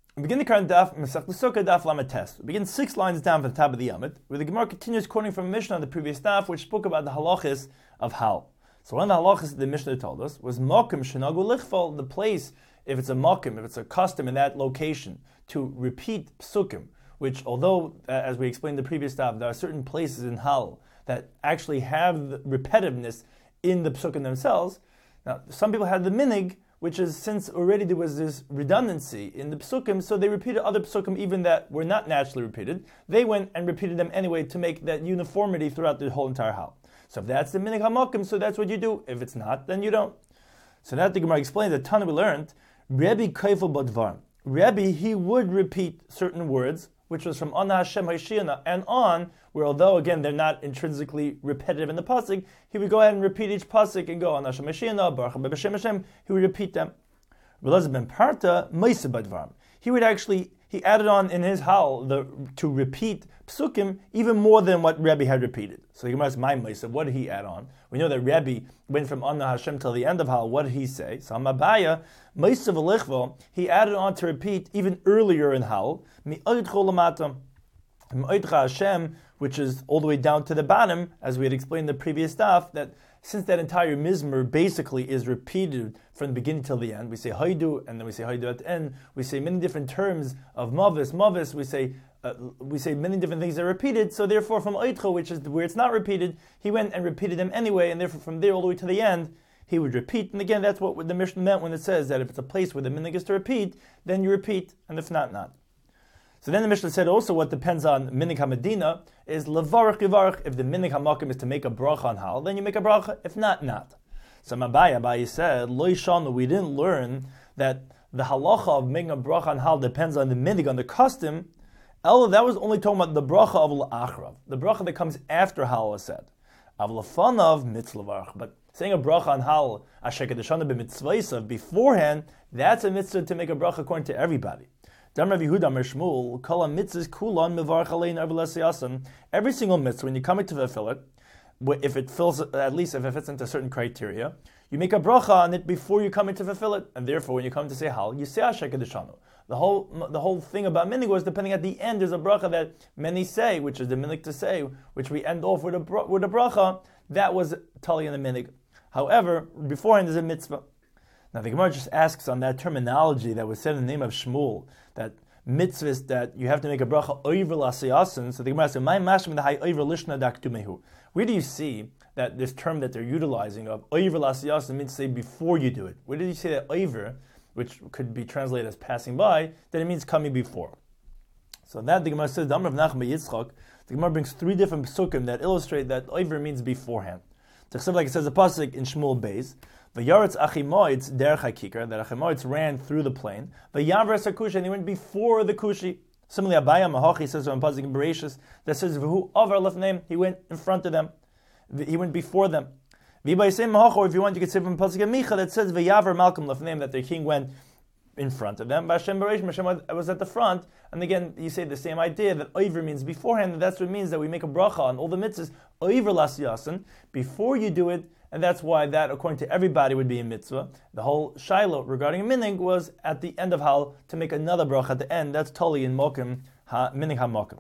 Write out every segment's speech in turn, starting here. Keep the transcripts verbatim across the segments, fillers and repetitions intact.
We begin the current daf, Masech Sukkah daf Lamed. We begin six lines down from the top of the Yamid, where the Gemara continues quoting from Mishnah on the previous daf, which spoke about the halachis of Hal. So one of the halachis the Mishnah told us was Mokim Shenagu Lichfal, the place, if it's a Mokim, if it's a custom in that location, to repeat psukim, which although, uh, as we explained in the previous daf, there are certain places in Hal that actually have the repetitiveness in the psukim themselves. Now, some people had the minig, which is since already there was this redundancy in the psukim, so they repeated other psukim even that were not naturally repeated. They went and repeated them anyway to make that uniformity throughout the whole entire hal. So if that's the minig hamakim, so that's what you do. If it's not, then you don't. So that the Gemara explains, the Tana we learned, Rebbe Kaifel Badvar. Rebbe, he would repeat certain words, which was from Ana Hashem Haishiyana and on, where although again they're not intrinsically repetitive in the pasuk, he would go ahead and repeat each pasuk and go Ana Hashem Haishiyana, Baruch Haba B'Shem Hashem. He would repeat them. Relaz ben Parta Meisa Badvarim. He would actually he added on in his howl the to repeat psukim even more than what Rebbe had repeated. So the Gemara asks, my Meisa, what did he add on? We know that Rebbe went from Ana Hashem till the end of howl. What did he say? So Amabaya Meisa V'Lichvo, he added on to repeat even earlier in howl. Hashem, which is all the way down to the bottom, as we had explained in the previous stuff, that since that entire mizmer basically is repeated from the beginning till the end, we say haidu, and then we say haidu at the end. We say many different terms of mavis, mavis. We say uh, we say many different things that are repeated. So therefore, from oitcho, which is where it's not repeated, he went and repeated them anyway, and therefore from there all the way to the end, he would repeat. And again, that's what the Mishnah meant when it says that if it's a place where the minig is to repeat, then you repeat, and if not, not. So then the Mishnah said also what depends on minig haMedina is levarach yivarach. If the minig hamakim is to make a bracha on hal, then you make a bracha. If not, not. So Abaye, Abaye said, lo yishanu, we didn't learn that the halacha of making a bracha on hal depends on the minig, on the custom. Ella, that was only talking about the bracha of l'achrav, the bracha that comes after hal was said. Av l'fanav mitzvah, but saying a bracha on hal asher kedeshana b'mitzvaysav beforehand, that's a mitzvah to make a bracha according to everybody. Every single mitzvah, when you're coming to fulfill it, if it fills, at least if it fits into certain criteria, you make a bracha on it before you come in to fulfill it, and therefore when you come to say hal, you say Asher Kedeshanu. The whole the whole thing about minig was depending at the end. There's a bracha that many say, which is the minig to say, which we end off with a with a bracha. That was tali in the minig. However, beforehand there's a mitzvah. Now the Gemara just asks on that terminology that was said in the name of Shmuel, that mitzvahs that you have to make a bracha oiver l'asiyasin. So the Gemara says, "My mashma the hay oiver lishna daktumehu." Where do you see that this term that they're utilizing of oiver l'asiyasin means to say before you do it? Where did you say that oiver, which could be translated as passing by, that it means coming before? So that the Gemara says, "The Amr of Nachman Yitzchak." The Gemara brings three different psukim that illustrate that oiver means beforehand. Like it says a pasuk in Shmuel Beis. V'yaretz Achimoitz derech hakikar, that Achimoitz ran through the plain. V'yavres hakushi, and he went before the kushi. Similarly, Abaya Mahachi says on pasuk in Bereshis that says v'hu avar lefneim, he went in front of them, he went before them. V'yibayisem Mahach, or if you want, you could say from pasuk in Micha that says v'yavar malkum lefneim, that the king went in front of them. Hashem Beresh, Hashem was at the front, and again you say the same idea that oiver means beforehand, and that's what it means that we make a bracha on all the mitzvahs oiver lasiyasin before you do it. And that's why that, according to everybody, would be a mitzvah. The whole shiloh regarding a minig was at the end of hal to make another bracha at the end. That's totally in mokim ha minig ha mokim.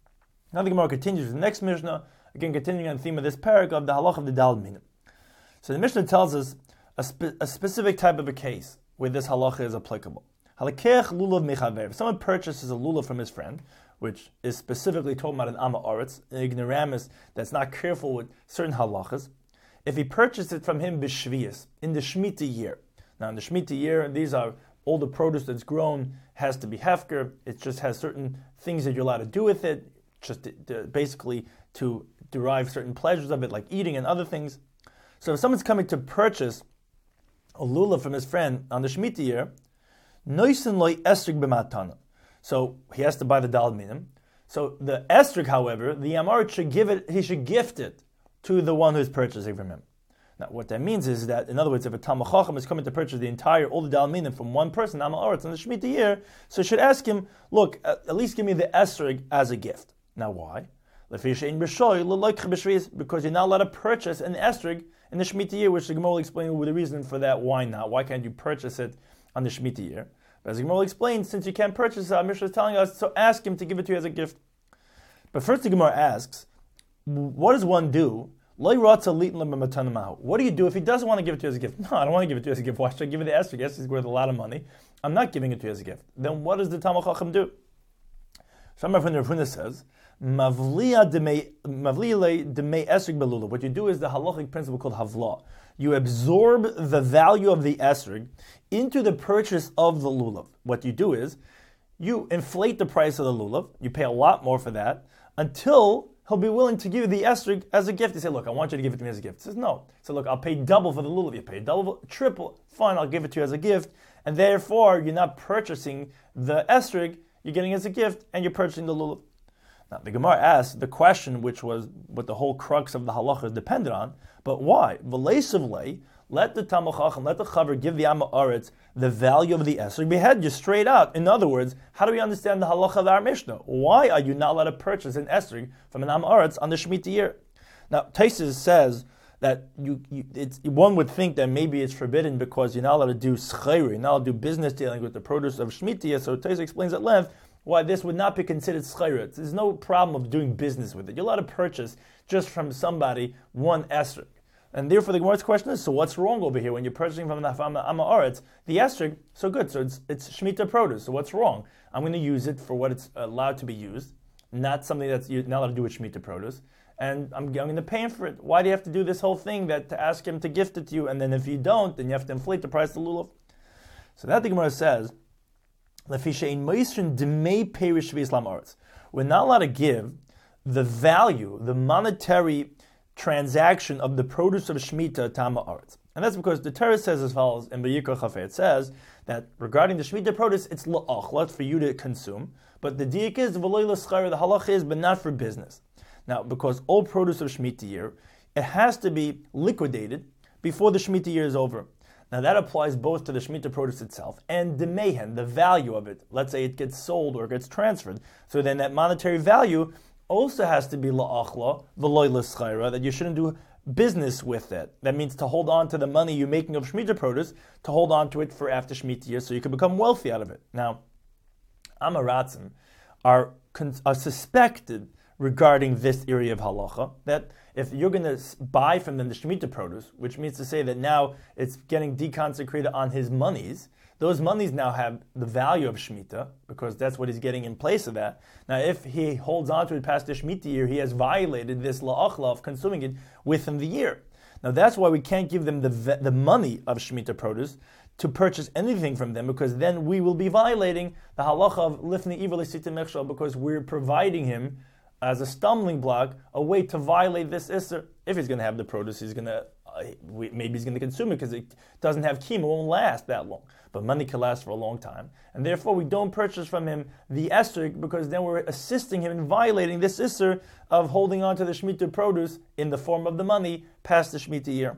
Now the Gemara continues with the next Mishnah, again continuing on the theme of this parak of the halach of the dal minim. So the Mishnah tells us a, spe- a specific type of a case where this halacha is applicable. Halakech lulav mechaver. If someone purchases a lulav from his friend, which is specifically talking about an ama aretz, an ignoramus that's not careful with certain halachas, if he purchased it from him b'shvius, in the Shemitah year. Now in the Shemitah year, these are all the produce that's grown has to be hefker. It just has certain things that you're allowed to do with it, just to, to, basically to derive certain pleasures of it, like eating and other things. So if someone's coming to purchase a lulav from his friend on the Shemitah year, noisen loy estrig b'matana. So he has to buy the dal minim. So the estrig, however, the amarit should give it, he should gift it to the one who's purchasing from him. Now, what that means is that, in other words, if a Talmid Chacham is coming to purchase the entire, all the Dal Minim from one person, Ama Aretz, on the Shemitah year, so should ask him, look, at, at least give me the esrog as a gift. Now, why? Because you're not allowed to purchase an esrog in the Shemitah year, which the Gemara will explain with the reason for that. Why not? Why can't you purchase it on the Shemitah year? But as the Gemara will explain, since you can't purchase it, Mishnah is telling us, so ask him to give it to you as a gift. But first the Gemara asks, what does one do? What do you do if he doesn't want to give it to you as a gift? No, I don't want to give it to you as a gift. Why should I give it to Esther? Yes, it's worth a lot of money. I'm not giving it to you as a gift. Then what does the Talmud Chacham do? Shammar from the Rav Huna says, what you do is the halachic principle called havla. You absorb the value of the esrog into the purchase of the lulav. What you do is, you inflate the price of the lulav, you pay a lot more for that, until he'll be willing to give you the esrog as a gift. He say, look, I want you to give it to me as a gift. He says, no. He said, look, I'll pay double for the lulav. You pay double, triple, fine, I'll give it to you as a gift. And therefore, you're not purchasing the esrog, you're getting it as a gift, and you're purchasing the lulav. Now, the Gemara asks the question, which was what the whole crux of the halacha depended on, but why? V'leisavlei, let the Talmud Chacham, let the Chaver give the Am Ha'aretz the value of the esrog. We had you straight out. In other words, how do we understand the halacha of our Mishnah? Why are you not allowed to purchase an esrog from an Am Ha'aretz on the Shemitah year? Now, Taisus says that you, you it's, one would think that maybe it's forbidden because you're not allowed to do schayri, you're not allowed to do business dealing with the produce of Shemitah. So Taisus explains at length why this would not be considered schayra. There's no problem of doing business with it. You're allowed to purchase just from somebody one esrog. And therefore the Gemara's question is, so what's wrong over here when you're purchasing from the Am Ha'aretz? The esrog, so good, so it's, it's Shemitah produce, so what's wrong? I'm going to use it for what it's allowed to be used, not something that's you're not allowed to do with Shemitah produce. And I'm, I'm going to pay him for it. Why do you have to do this whole thing that to ask him to gift it to you, and then if you don't, then you have to inflate the price of the lulav? So that the Gemara says, we're not allowed to give the value, the monetary transaction of the produce of Shemitah to Am Ha'aretz. And that's because the Torah says as follows, in Vayikra Chafei, it says that regarding the Shemitah produce, it's la'achla, for you to consume, but the diak is, the halach is, but not for business. Now, because all produce of Shemitah year, it has to be liquidated before the Shemitah year is over. Now that applies both to the Shemitah produce itself and the mehen, the value of it. Let's say it gets sold or gets transferred. So then that monetary value also has to be la'achla, v'loy l'schaira, that you shouldn't do business with it. That means to hold on to the money you're making of Shemitah produce, to hold on to it for after Shemitah year so you can become wealthy out of it. Now, Am Ha'aratzim are, are suspected regarding this area of halacha, that if you're going to buy from them the Shemitah produce, which means to say that now it's getting deconsecrated on his monies, those monies now have the value of Shemitah, because that's what he's getting in place of that. Now, if he holds on to it past the Shemitah year, he has violated this la'achla of consuming it within the year. Now, that's why we can't give them the the money of Shemitah produce to purchase anything from them, because then we will be violating the halacha of lifnei iver l'sita mechshal, because we're providing him as a stumbling block, a way to violate this isser. If he's going to have the produce, he's going to uh, maybe he's going to consume it because it doesn't have chemo, it won't last that long. But money can last for a long time, and therefore we don't purchase from him the esrog, because then we're assisting him in violating this isser of holding on to the Shemitah produce in the form of the money past the Shemitah year.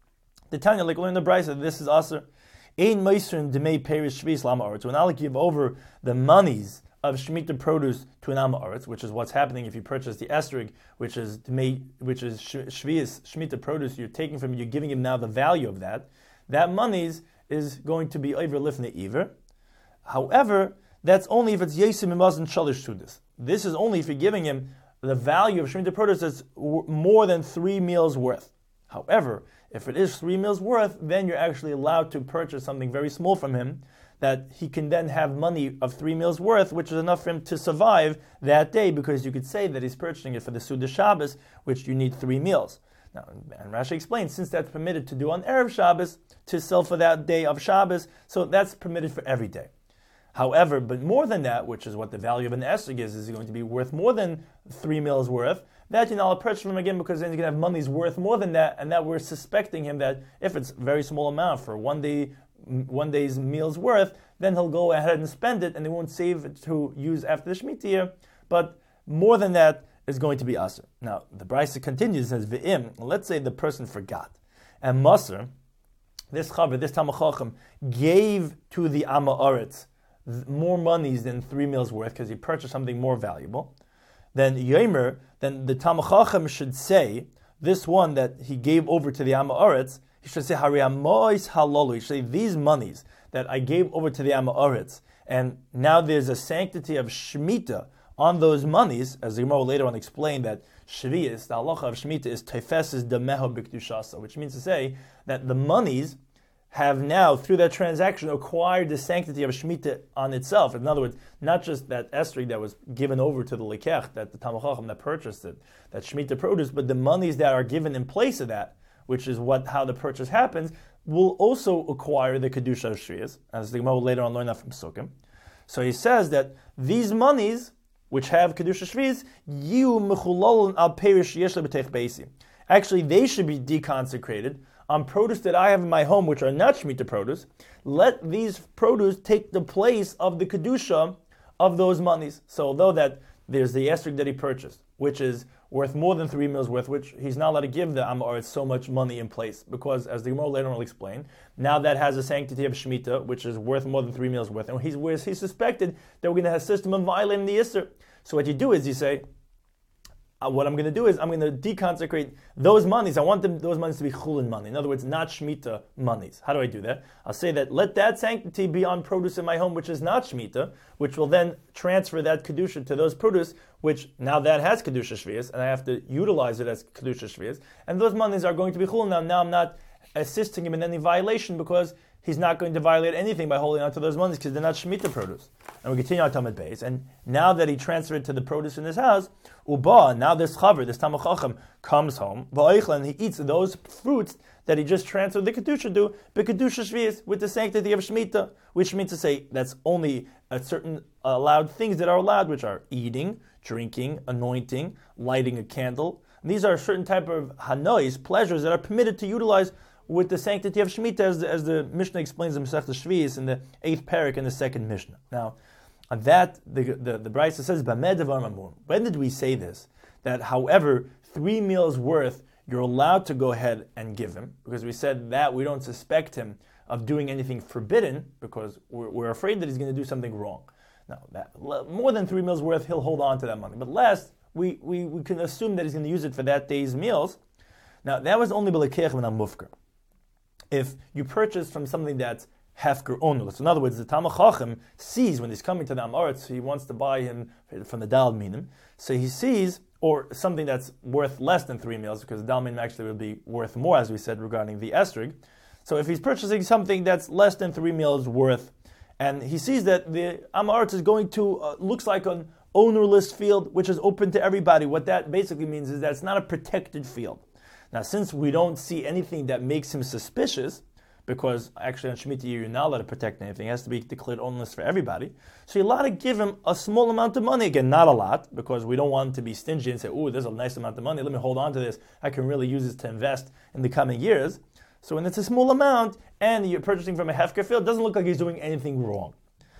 The Tanya, like we learned in the Brisa, this is aser. Ein meisrin demei perish shvis l'Am Ha'aretz. When I'll give over the monies of Shemitah produce to an Am Ha'aretz, which is what's happening if you purchase the esrog, which is which is shvius Shemitah produce, you're taking from him, you're giving him now the value of that. That monies is going to be over lifnei iver. However, that's only if it's yesim imazon shalish sudas. This is only if you're giving him the value of Shemitah produce that's more than three meals worth. However, if it is three meals worth, then you're actually allowed to purchase something very small from him, that he can then have money of three meals worth, which is enough for him to survive that day, because you could say that he's purchasing it for the Suda Shabbos, which you need three meals. Now, and Rashi explains, since that's permitted to do on Erev Shabbos, to sell for that day of Shabbos, so that's permitted for every day. However, but more than that, which is what the value of an esrog is, is going to be worth more than three meals worth, that you're not allowed to purchase from him again, because then you're going to have money's worth more than that, and that we're suspecting him that if it's a very small amount for one day, one day's meal's worth, then he'll go ahead and spend it, and he won't save it to use after the Shemitah year. But more than that is going to be aser. Now, the Brisa continues and says, V'im, let's say the person forgot, and Maser, this Chaver, this Talmud Chacham, gave to the Am Ha'aretz more monies than three meals worth, because he purchased something more valuable. Then Yomer, then the Talmud Chacham should say, this one that he gave over to the Am Ha'aretz, he should say, Hari Amois Halolu. He should say, these monies that I gave over to the Am Ha'aretz, and now there's a sanctity of Shemitah on those monies, as the Gemara later on explained that Shvius, the halacha of Shemitah, is Tefeses Demeho B'Kedushasa, which means to say that the monies have now, through that transaction, acquired the sanctity of Shemitah on itself. In other words, not just that esrog that was given over to the Lekech, that the Talmid Chacham that purchased it, that Shemitah produce, but the monies that are given in place of that, which is what how the purchase happens, will also acquire the Kedusha of Shvius, as the Gemara will later on learn that from Sukkim. So he says that these monies, which have Kedusha Shvius, Yiu Mechulolon al Perish Yesh Lebetech Beisi. Actually, they should be deconsecrated on produce that I have in my home, which are not Shemitah produce. Let these produce take the place of the Kedusha of those monies. So although that there's the esrog that he purchased, which is worth more than three meals worth, which he's not allowed to give the Am Ha'aretz so much money in place, because as the Gemara later on will explain, now that has a sanctity of Shemitah, which is worth more than three meals worth, and he's, whereas he suspected that we're going to have a system of violating the Isser. So what you do is you say, Uh, what I'm going to do is I'm going to deconsecrate those monies. I want them, those monies to be chulin money. In other words, not Shemitah monies. How do I do that? I'll say that let that sanctity be on produce in my home, which is not Shemitah, which will then transfer that Kedusha to those produce, which now that has Kedusha Shvius, and I have to utilize it as Kedusha Shvius. And those monies are going to be chulin. Now, now I'm not assisting him in any violation, because he's not going to violate anything by holding on to those monies, because they're not Shemitah produce. And we continue on Talmid Beis, and now that he transferred to the produce in his house, Uba, now this chaver, this Talmid Chacham, comes home, and he eats those fruits that he just transferred the Kedusha to, B'Kedusha Shvius, with the sanctity of Shemitah, which means to say that's only a certain allowed things that are allowed, which are eating, drinking, anointing, lighting a candle. And these are certain type of hanois, pleasures, that are permitted to utilize with the sanctity of Shemitah, as the, as the Mishnah explains in Masechta Shvius in the eighth parak in the second Mishnah. Now, on that, the the, the Brisa says, when did we say this? That however, three meals worth, you're allowed to go ahead and give him, because we said that we don't suspect him of doing anything forbidden, because we're, we're afraid that he's going to do something wrong. Now, that, more than three meals worth, he'll hold on to that money. But less, we, we, we can assume that he's going to use it for that day's meals. Now, that was only b'lekech v'nam mufker. If you purchase from something that's hefker onulus. In other words, the Talmid Chacham sees when he's coming to the Am Ha'aretz, he wants to buy him from the Dal Minim. So he sees, or something that's worth less than three meals, because the Dal Minim actually will be worth more, as we said, regarding the esrog. So if he's purchasing something that's less than three meals worth, and he sees that the Am Ha'aretz is going to, uh, looks like an ownerless field, which is open to everybody, what that basically means is that it's not a protected field. Now, since we don't see anything that makes him suspicious, because actually on Shemitah you're not allowed to protect anything, it has to be declared ownerless for everybody, so you're allowed to give him a small amount of money. Again, not a lot, because we don't want him to be stingy and say, oh, there's a nice amount of money, let me hold on to this, I can really use this to invest in the coming years. So when it's a small amount, and you're purchasing from a hefker field, it doesn't look like he's doing anything wrong.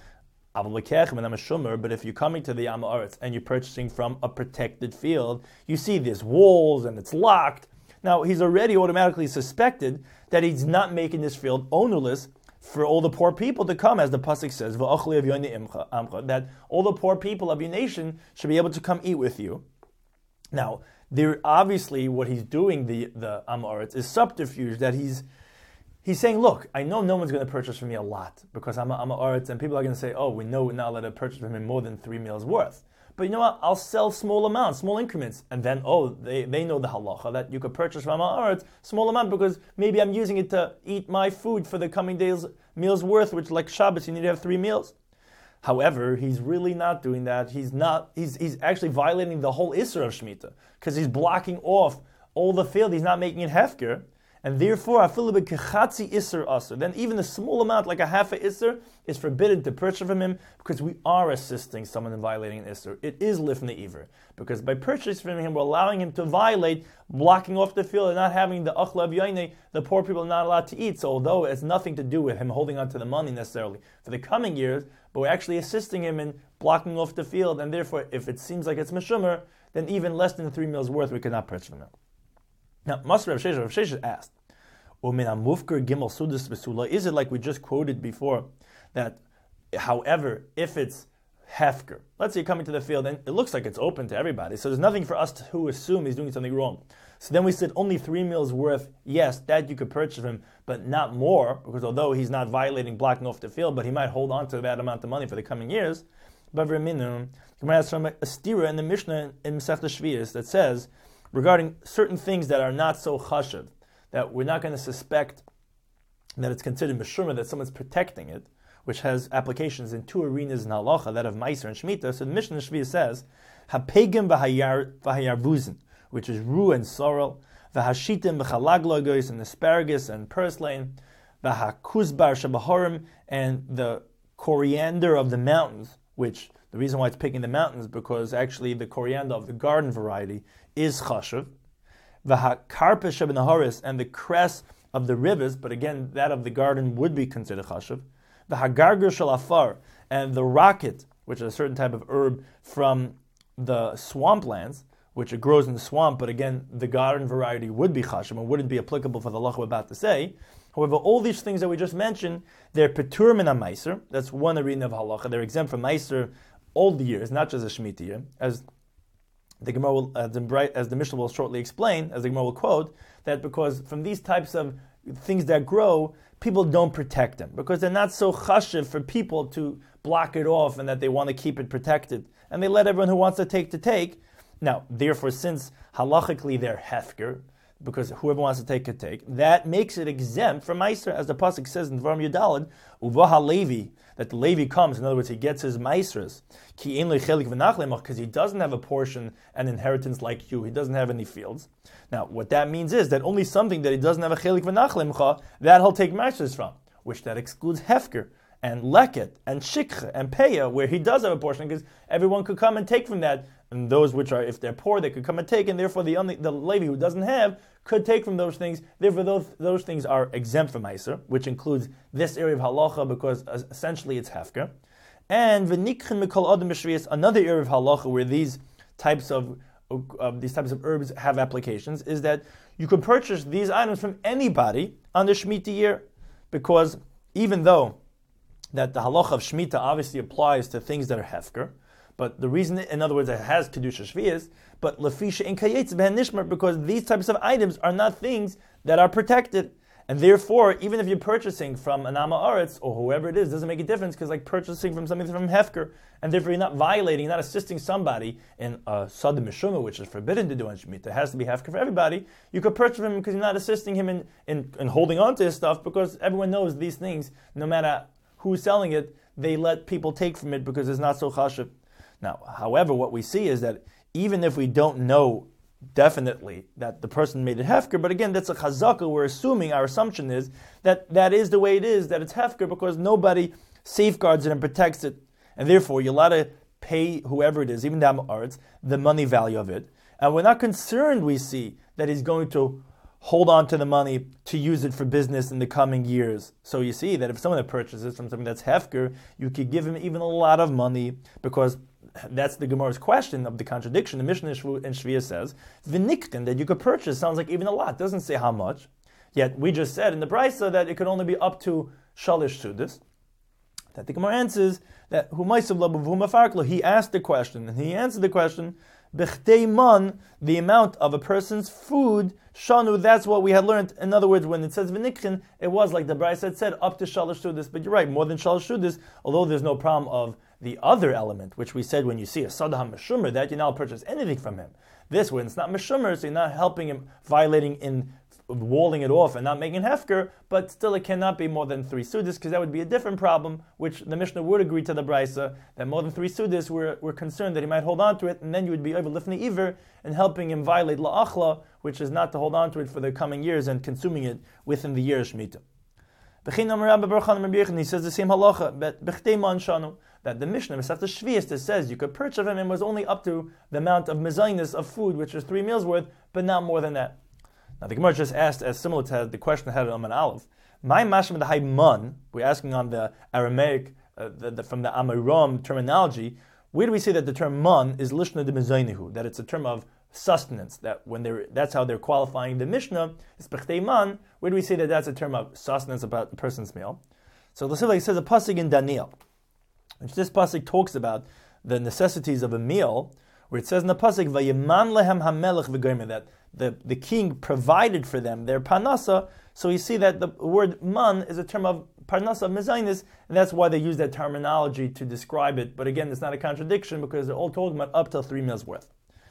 But if you're coming to the Am Ha'aretz and you're purchasing from a protected field, you see there's walls and it's locked. Now, he's already automatically suspected that he's not making this field ownerless for all the poor people to come, as the pasuk says, that all the poor people of your nation should be able to come eat with you. Now, there obviously what he's doing, the, the Am Ha'aretz, is subterfuge, that he's he's saying, look, I know no one's going to purchase from me a lot, because I'm a, I'm a Ha'aretz, and people are going to say, oh, we know we're not allowed to purchase from him more than three meals worth. But you know what? I'll sell small amounts, small increments. And then, oh, they, they know the halacha that you could purchase from Ha'aretz small amount, because maybe I'm using it to eat my food for the coming days' meals worth, which like Shabbos, you need to have three meals. However, he's really not doing that. He's not. He's he's actually violating the whole Isser of Shemitah, because he's blocking off all the field. He's not making it hefker. And therefore, then even a small amount, like a half a isser, is forbidden to purchase from him, because we are assisting someone in violating an isser. It is lifnei iver, because by purchasing from him, we're allowing him to violate, blocking off the field, and not having the achla b'yaynei, the poor people are not allowed to eat. So although it has nothing to do with him holding on to the money necessarily for the coming years, but we're actually assisting him in blocking off the field, and therefore, if it seems like it's meshumer, then even less than three meals worth, we cannot purchase from him. Now, Masr Rav Sheshes, Rav Sheshes asked, is it like we just quoted before, that however, if it's hefker. Let's say you're coming to the field and it looks like it's open to everybody, so there's nothing for us to assume he's doing something wrong. So then we said only three meals worth, yes, that you could purchase him, but not more, because although he's not violating, blocking off the field, but he might hold on to that amount of money for the coming years. But Gemara has from a stira in the Mishnah in Masechta Shvius that says, regarding certain things that are not so chashav, that we're not going to suspect that it's considered meshumah, that someone's protecting it, which has applications in two arenas in halacha, that of Meiser and Shemitah. So the Mishnah Shvius says, "Hapegim v'hayarvuzin," which is rue and sorrel, v'hashitim v'chalaglogos, and asparagus and purslane, v'hakuzbar shabahorim, and the coriander of the mountains, which the reason why it's picking the mountains because actually the coriander of the garden variety is chashuv, v'hakarpa shabenahoris, and the cress of the rivers, but again that of the garden would be considered chashuv, the hagarger shalafar, and the rocket, which is a certain type of herb from the swamplands, which it grows in the swamp, but again, the garden variety would be chashuv and wouldn't be applicable for the halacha we're about to say. However, all these things that we just mentioned, they're petur min ha-meiser. That's one arena of halacha. They're exempt from meiser all the years, not just a Shemitah year, as the Gemara will, as the, as the Mishnah will shortly explain, as the Gemara will quote, that because from these types of things that grow, people don't protect them because they're not so chashiv for people to block it off and that they want to keep it protected. And they let everyone who wants to take to take. Now, therefore, since halachically they're hefker, because whoever wants to take could take, that makes it exempt from meiser, as the pasuk says in Dvarim Yudalad, uvaha Levi, that the Levi comes, in other words, he gets his meisers, ki ein lo chelik v'nach, because he doesn't have a portion and inheritance like you, he doesn't have any fields. Now, what that means is that only something that he doesn't have a chelik v'nach, that he'll take meisers from, which that excludes hefker, and leket, and shikha, and peya, where he does have a portion, because everyone could come and take from that, and those which are, if they're poor, they could come and take, and therefore the only, the Levi who doesn't have could take from those things. Therefore, those those things are exempt from Meiser, which includes this area of halacha, because essentially it's hefker. And v'nikchen mikol adam b'shviyas, another area of halacha where these types of uh, these types of herbs have applications, is that you could purchase these items from anybody on the Shemitah year, because even though that the halacha of Shemitah obviously applies to things that are hefker, but the reason, in other words, it has kedusha shviyas, but lefisha in kayetz b'hen nishmar, because these types of items are not things that are protected, and therefore, even if you're purchasing from an Amma Aretz or whoever it is, doesn't make a difference, because like purchasing from something from hefker, and therefore you're not violating, you're not assisting somebody in a sada mishuma, which is forbidden to do on Shemitah. It has to be hefker for everybody. You could purchase from him because you're not assisting him in, in, in holding on to his stuff, because everyone knows these things, no matter who's selling it, they let people take from it because it's not so chashiv. Now, however, what we see is that even if we don't know definitely that the person made it hefker, but again, that's a chazaka, we're assuming, our assumption is that that is the way it is, that it's hefker, because nobody safeguards it and protects it, and therefore you're allowed to pay whoever it is, even the Aretz, the money value of it, and we're not concerned, we see, that he's going to hold on to the money to use it for business in the coming years. So you see that if someone purchases from something that's hefker, you could give him even a lot of money, because that's the Gemara's question of the contradiction. The Mishnah in Shviya says, "V'nikten," that you could purchase, sounds like even a lot. It doesn't say how much. Yet we just said in the Brisa that it could only be up to shalish sudas. That the Gemara answers that he asked the question, and he answered the question, B'chtei man, the amount of a person's food, shanu, that's what we had learned. In other words, when it says v'nikchen, it was like the Brisa had said, up to shalish sudas. But you're right, more than shalish sudas, although there's no problem of the other element, which we said when you see a sadah meshumer, that you now purchase anything from him. This one, it's not meshumer, so you're not helping him, violating in walling it off and not making hefker, but still it cannot be more than three sudas, because that would be a different problem, which the Mishnah would agree to the Brisa, that more than three sudas, we're, we're concerned that he might hold on to it, and then you would be over lifnei iver and helping him violate la'achla, which is not to hold on to it for the coming years and consuming it within the year of Shemitah. He says the same halacha, but that the Mishnah, Masechta Shviyas, that says you could purchase from him was only up to the amount of mezainis of food, which is three meals worth, but not more than that. Now the Gemara just asked, as similar to the question had on an Aleph, my mashma the hayman, we're asking on the Aramaic, uh, the, the, from the Amiram terminology, where do we say that the term man is lishna de mezainihu, that it's a term of sustenance, that when they're, that's how they're qualifying the Mishnah, is b'chtei man, where do we say that that's a term of sustenance about the person's meal? So the Sivla says a pasuk in Daniel, which this pasuk talks about the necessities of a meal, where it says in the pasuk, "Vayeman lehem hamelech v'goymer," that the, the king provided for them their parnasa. So you see that the word man is a term of parnasa mezainis, and that's why they use that terminology to describe it. But again, it's not a contradiction because they're all talking about up till three meals worth.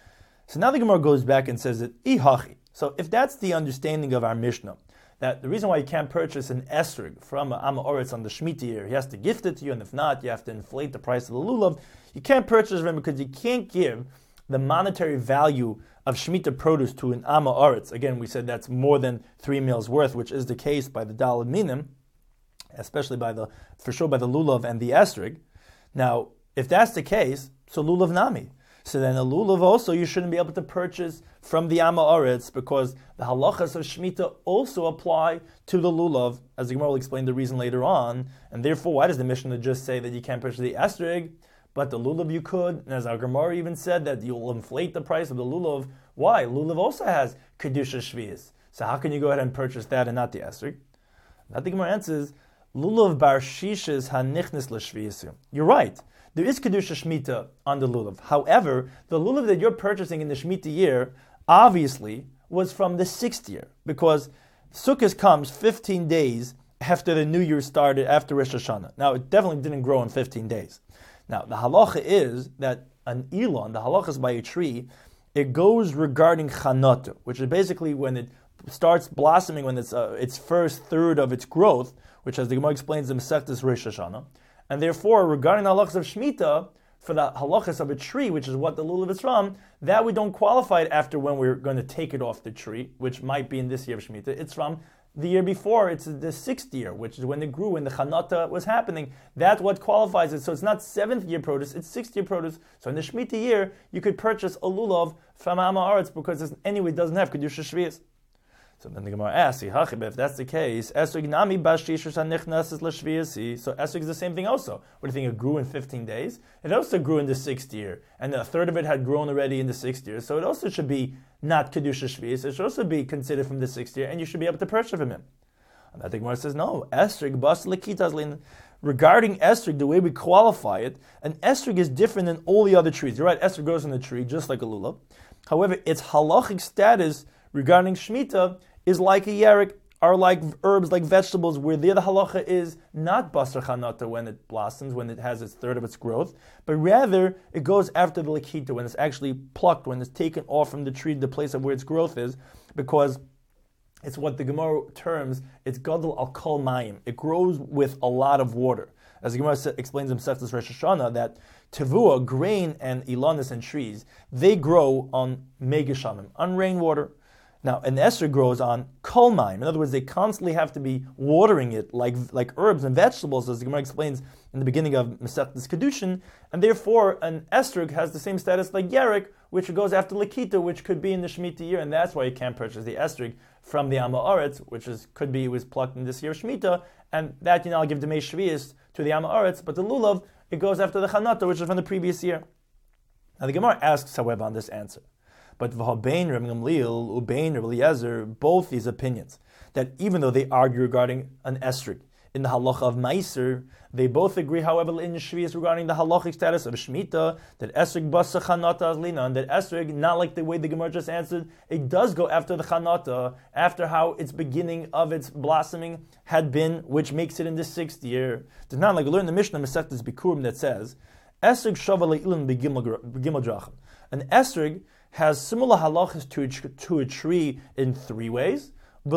So now the Gemara goes back and says that ihachi. So if that's the understanding of our Mishnah, that the reason why you can't purchase an esrog from an Am Ha'aretz on the Shemitah year, he has to gift it to you, and if not, you have to inflate the price of the lulav. You can't purchase them because you can't give the monetary value of Shemitah produce to an Am Ha'aretz. Again, we said that's more than three meals worth, which is the case by the Daled Minim, especially by the, for sure by the lulav and the esrog. Now, if that's the case, so lulav nami. So then a lulav also you shouldn't be able to purchase from the Am Ha'aretz because the halachas of Shemitah also apply to the lulav, as the Gemara will explain the reason later on. And therefore, why does the Mishnah just say that you can't purchase the esrog, but the lulav you could? And as our Gemara even said that you'll inflate the price of the lulav. Why? Lulav also has kedusha shvius. So how can you go ahead and purchase that and not the esrog? Now the Gemara answers, lulav bar shishes hanichnis l'shviusu. You're right. There is Kedusha Shemitah on the lulav. However, the lulav that you're purchasing in the Shemitah year obviously was from the sixth year, because Sukkot comes fifteen days after the new year started, after Rosh Hashanah. Now, it definitely didn't grow in fifteen days. Now, the halacha is that an elon, the halacha is by a tree, it goes regarding chanata, which is basically when it starts blossoming, when it's uh, its first third of its growth, which, as the Gemara explains, the Masechtas Rosh Hashanah. And therefore, regarding the halachas of Shemitah, for the halachas of a tree, which is what the lulav is from, that we don't qualify it after when we're going to take it off the tree, which might be in this year of Shemitah. It's from the year before, it's the sixth year, which is when it grew, when the chanata was happening. That's what qualifies it. So it's not seventh year produce, it's sixth year produce. So in the Shemitah year, you could purchase a lulav from Am Ha'aretz because it anyway doesn't have Kedusha Shvius. So then the Gemara asks, if that's the case, esrog nami bashishus hanichnases l'shviyasi. So esrog is the same thing also. What do you think? It grew in fifteen days. It also grew in the sixth year, and a third of it had grown already in the sixth year. So it also should be not kedusha shviyas. It should also be considered from the sixth year, and you should be able to purchase from him. And I think Gemara says no. Esrog bas lekitas. Regarding esrog, the way we qualify it, an esrog is different than all the other trees. You're right. Esrog grows in the tree just like a lulav. However, its halachic status regarding Shemitah is like a yerek, are like herbs, like vegetables, where the other halacha is not basar chanata when it blossoms, when it has its third of its growth, but rather it goes after the lekita, when it's actually plucked, when it's taken off from the tree, the place of where its growth is, because it's what the Gemara terms, it's gadol al kol mayim. It grows with a lot of water. As the Gemara explains in Masechtas Rosh Hashanah, that tevua, grain, and ilanis and trees, they grow on megashamim, on rainwater. Now, an esrog grows on kol mayim. In other words, they constantly have to be watering it like, like herbs and vegetables, as the Gemara explains in the beginning of Masechtas Kedushin, and therefore an esrog has the same status like yerek, which goes after lekita, which could be in the Shemitah year, and that's why you can't purchase the esrog from the Am Ha'aretz, which is could be it was plucked in this year of Shemitah, and that you know I'll give the Mei Shvius to the Am Ha'aretz, but the lulav, it goes after the chanata, which is from the previous year. Now the Gemara asks, however, on this answer, but v'habein Reb Gamliel ubein Reb Eliezer, both these opinions, that even though they argue regarding an esrog in the halacha of meiser, they both agree, however, in Shvius regarding the halachic status of Shemitah, that esrog basa chanata azlina, and that esrog, not like the way the Gemara just answered, it does go after the chanata, after how its beginning of its blossoming had been, which makes it in the sixth year. It's not like we learn the Mishnah Masechtas Bikurim that says, esrog shava le'ilan b'gimel drachim. An esrog has similar halachas to a, to a tree in three ways, and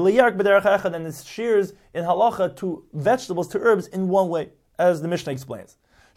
it shears in halacha to vegetables, to herbs in one way, as the Mishnah explains.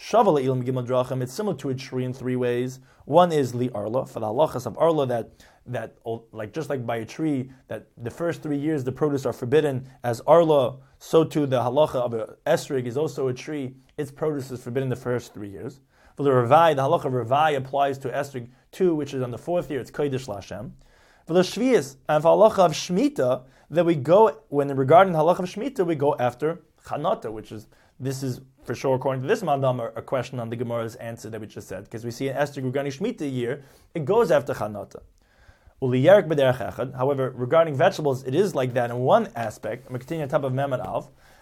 It's similar to a tree in three ways. One is li arla, for the halachas of arla, that that like just like by a tree, that the first three years the produce are forbidden as arla, so too the halacha of a esrog is also a tree, its produce is forbidden the first three years. For the Ravai, the halacha of Ravai applies to esrog two, which is on the fourth year, it's kodesh l'Hashem. For the Shvius, and for halacha of Shemitah, that we go, when regarding the halacha of Shemitah, we go after chanata, which is, this is for sure, according to this mandam, a question on the Gemara's answer that we just said, because we see in esrog regarding Shemitah year, it goes after chanata. Uliyerek b'derech echad. However, regarding vegetables, it is like that in one aspect. I'm going to continue on top of Memad Alf,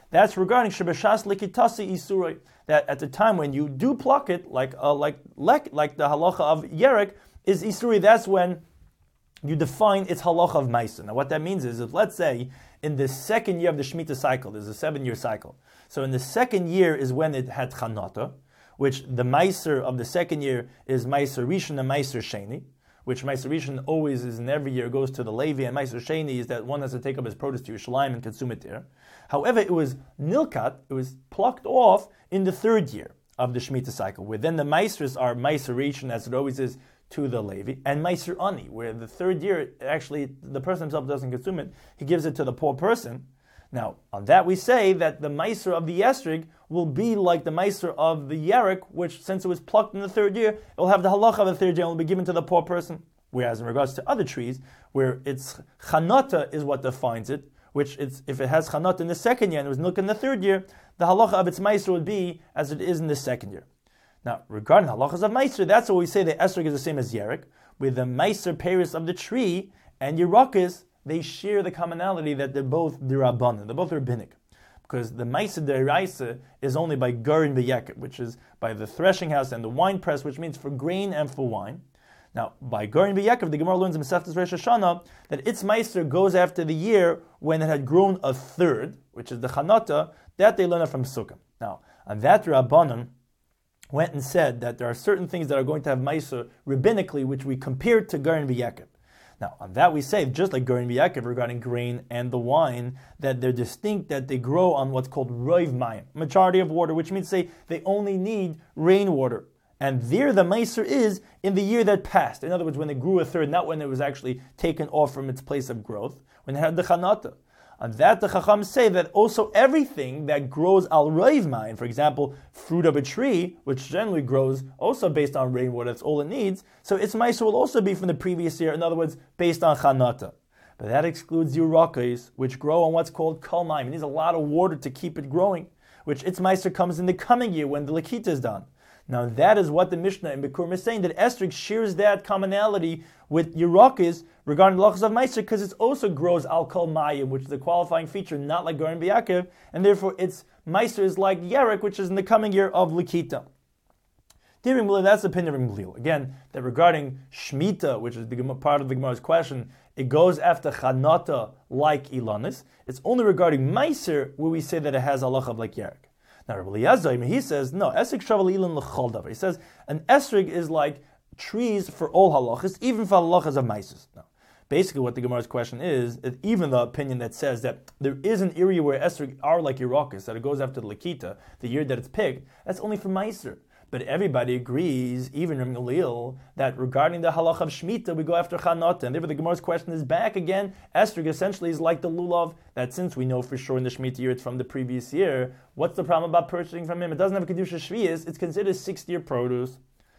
That's regarding Shebeshas Likitasi Isurei, that at the time when you do pluck it, like uh, like like like the halacha of Yerek is Isurei, that's when you define its halacha of Meiser. Now what that means is, if let's say in the second year of the Shemitah cycle, there's a seven-year cycle. So in the second year is when it had Chanata, which the Meiser of the second year is Meiser Rishon and Meiser Sheni, which Meiser Rishon always is in every year goes to the Levi, and Meiser Sheni is that one has to take up his produce to Yerushalayim and consume it there. However, it was Nilkat, it was plucked off in the third year of the Shemitah cycle, where then the Meisers are Meiser Rishon, as it always is, to the Levi, and Meiser Ani, where the third year, actually, the person himself doesn't consume it, he gives it to the poor person. Now, on that we say that the Meiser of the Esrig will be like the Meiser of the Yerek, which, since it was plucked in the third year, it will have the halacha of the third year and will be given to the poor person. Whereas in regards to other trees, where it's Chanata is what defines it, which it's, if it has Chanata in the second year and it was Nilk in the third year, the halacha of its Meiser would be as it is in the second year. Now, regarding halachas of Meiser, that's what we say the Esrog is the same as Yerek, with the Meiser Paris of the tree and Yerakis, they share the commonality that they're both Dirabanan, they're both rabbinic. Because the Meiser Deraisa is only by Garin B'Yeket, which is by the threshing house and the wine press, which means for grain and for wine. Now, by Garin B'Yeket, the Gemara learns in Masechtas Rosh Hashanah that its Meiser goes after the year when it had grown a third, which is the Chanata, that they learn it from Sukkah. Now, on that Rabbanan went and said that there are certain things that are going to have Meiser rabbinically, which we compared to Garin V'Yaakov. Now, on that we say, just like Garin V'Yaakov regarding grain and the wine, that they're distinct, that they grow on what's called Roiv Mayim, majority of water, which means say they only need rainwater. And there the Meiser is in the year that passed. In other words, when they grew a third, not when it was actually taken off from its place of growth, when it had the Chanata. On that, the Chacham say that also everything that grows al roiv mayim, for example, fruit of a tree, which generally grows also based on rainwater, that's all it needs, so its meiser will also be from the previous year, in other words, based on chanata. But that excludes yurakis, which grow on what's called kol mayim. It needs a lot of water to keep it growing, which its meiser comes in the coming year when the lakita is done. Now that is what the Mishnah in Bikurim is saying, that Esrig shares that commonality with Yerakis regarding the Lachas of Meiser, because it also grows Al Kol Mayim, which is a qualifying feature, not like Garin B'Yaakov, and therefore its Meiser is like Yerek, which is in the coming year of Likita. That's the opinion of Gamliel. Again, that regarding Shemitah, which is the part of the Gemara's question, it goes after Chanata like Ilanis. It's only regarding Meiser where we say that it has halacha like Yerek. Now, Rabbi Eliezer, he says, no, esrig shaval ilan l'chol davar. He says, an esrig is like trees for all halachas, even for halachas of meises. Now, basically what the Gemara's question is, is even the opinion that says that there is an area where esrig are like Yerakis, that it goes after the Lakita, the year that it's picked, that's only for meiser. But everybody agrees, even Rabbi Gamliel, that regarding the halach of Shemitah, we go after Chanata. And therefore the Gemara's question is back again. Esrig essentially is like the lulav, that since we know for sure in the Shemitah year it's from the previous year, what's the problem about purchasing from him? It doesn't have a Kedusha Shvius, it's considered sixth-year produce.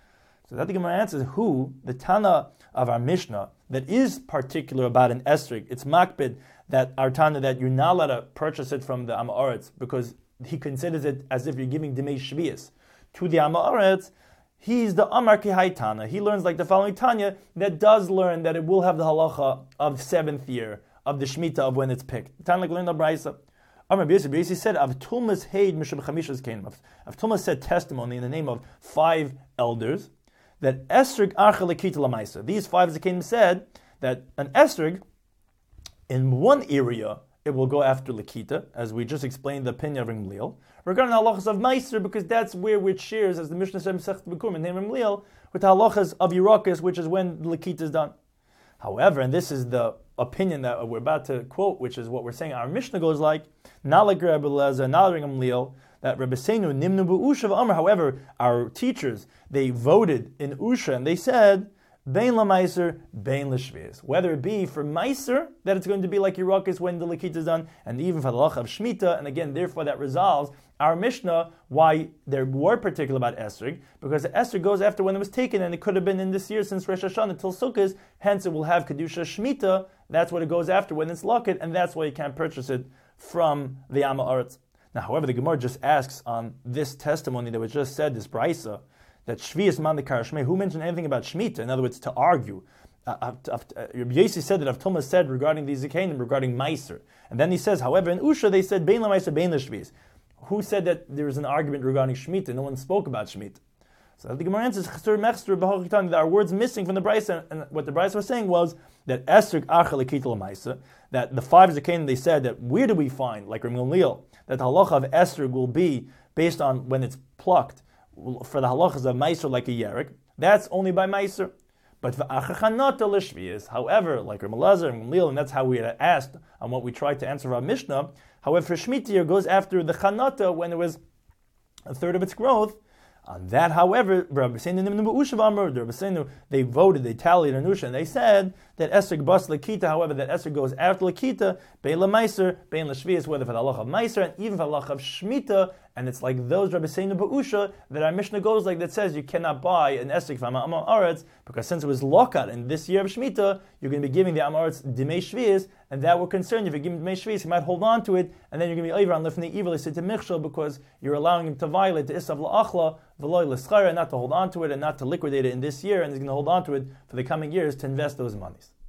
So that the Gemara answers, who, the Tana of our Mishnah, that is particular about an Esrig, it's makbid, that our Tana, that you're not allowed to purchase it from the Amaretz, because he considers it as if you're giving Demei Shvius to the Amaretz, he's the Amar Kihai Tana. He learns like the following Tanya that does learn that it will have the halacha of seventh year of the Shemitah of when it's picked. Tanya like learned the Braisa. Amar B'Yosef said, Avtulmas Heid Mishum Chamishas came. Avtulmas said testimony in the name of five elders that Esrig Archa Lekita Lamaisa. These five Zakenim said that an Esrig in one area it will go after Lakita, as we just explained the opinion of Gamliel. Regarding the halachas of Meiser, because that's where it shares, as the Mishnah says in Masechet Bikurim, in Gamliel, with the halachas of Yerakis, which is when Lakita is done. However, and this is the opinion that we're about to quote, which is what we're saying, our Mishnah goes like, not like Rabbi Eliezer, not like Gamliel, that Rabbi Seinu, Nimnu B'Usha V'Amar. However, our teachers, they voted in Usha, and they said, Bein la Meiser, Bein la Shvius. Whether it be for Meiser, that it's going to be like Yerakis when the Lakita is done, and even for the Lach of Shemitah, and again, therefore that resolves our Mishnah, why they were particular about Esrig, because the Esrig goes after when it was taken, and it could have been in this year since Rosh Hashanah until Sukkot, hence it will have Kedusha Shemitah, that's what it goes after when it's Lakit, and that's why you can't purchase it from the Amma Aretz. Now, however, the Gemara just asks on this testimony that was just said, this Braisa, that Shvius man the Karashmei, who mentioned anything about Shemitah? In other words, to argue uh, uh, uh, Rabbi Yossi said that Avtuma said regarding these Zikanim, regarding Meiser. And then he says, however, in Usha they said, Bein LaMeiser, Bein LaShvius. Who said that there was an argument regarding Shemitah? No one spoke about Shemitah. So the Gemara answers, there are words missing from the Brisa, and what the Brisa was saying was that Esrog Achal Lekita LaMeiser, that the five Zikanim, they said that where do we find, like Rav Gamliel, that the halacha of Esrog will be based on when it's plucked, for the halachas of Meiser like a Yerek, that's only by Meiser. But v'achachanata l'shviyas, however, like Rav Elazar and Gamliel, and that's how we had asked on what we tried to answer our Mishnah. However, Shemitah goes after the chanata when it was a third of its growth. On that, however, they voted, they tallied an Usha, and they said that Esrog bas Lakita, however, that Esrog goes after Lakita, Bein LaMeiser, Bein LaShvius, whether for the halacha of Meiser, and even for the halacha of Shemitah, and it's like those Rabbi Seinu Ba'usha that our Mishnah goes like that says you cannot buy an Esrog from Amar Aretz, because since it was Lokat in this year of Shemitah, you're going to be giving the Amar Aretz Dimei Shvius, and that will concern you. If you give him Dimei Shvius, he might hold on to it, and then you're going to be over on Lifnei Evil, to Michshel, because you're allowing him to violate the Isav La'achla, V'loi L'schara, not to hold on to it, and not to liquidate it in this year, and he's going to hold on to it for the coming years to invest those monies.